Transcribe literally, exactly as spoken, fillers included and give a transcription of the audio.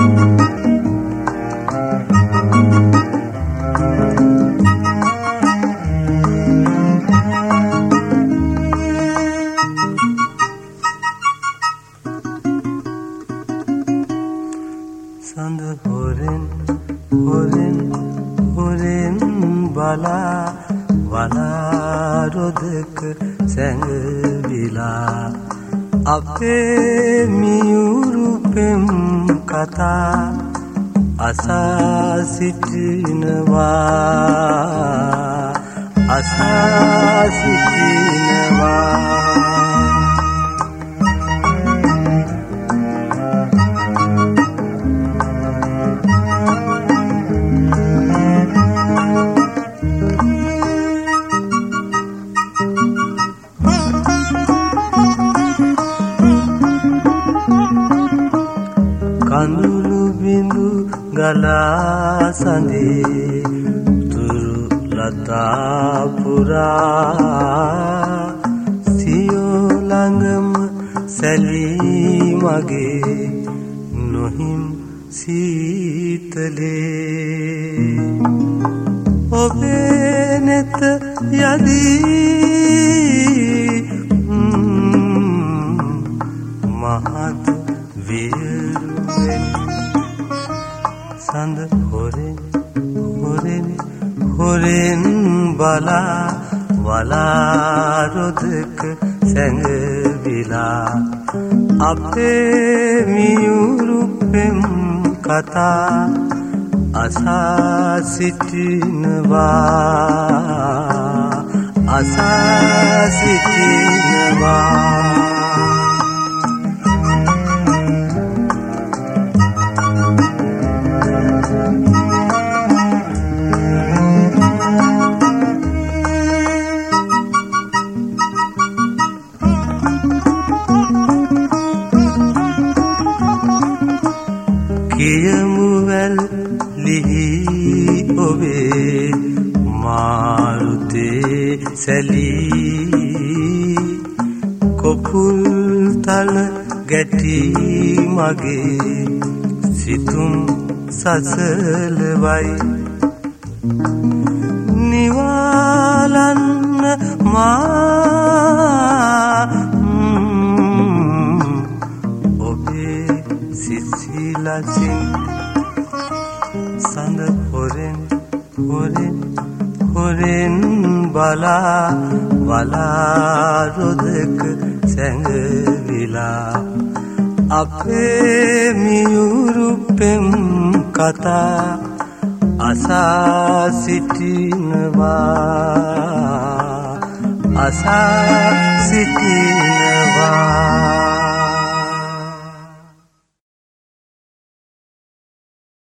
සඳ හොරෙන් හොරෙන් හොරෙන් බලා වලා රොදක සැඟවිලා අපේ මියුරු පෙම් කතා අසා සිටිනවා අසා සිටිනවා කඳුළු බිඳු ගලා සඳේ තුරු ලතා පුරා සියෝ ළඟම සැලී මගේ නොහිම් සීතලේ ඔබේ නෙත යදී මහත් වියරුවෙන් සඳ හොරෙන් හොරෙන් හොරෙන් බලා වලා රොදක සැඟවිලා අපේ මියුරු පෙම් කතා අසා සිටිනවා අසා සිටිනවා කියමුවල් ලිහි ඔබේ මාරුතේ සැලී කොපුල් තල ගැටි මගේ සිතුම් සසලවයි නිවාලන්න මා ඔබේ සිසිලසින් සඳ හොරෙන් හොරෙන් හොරෙන් බලා වලා රොදක සැඟවිලා අපේ මියුරු පෙම් කතා අසා සිටිනවා අසා සිටිනවා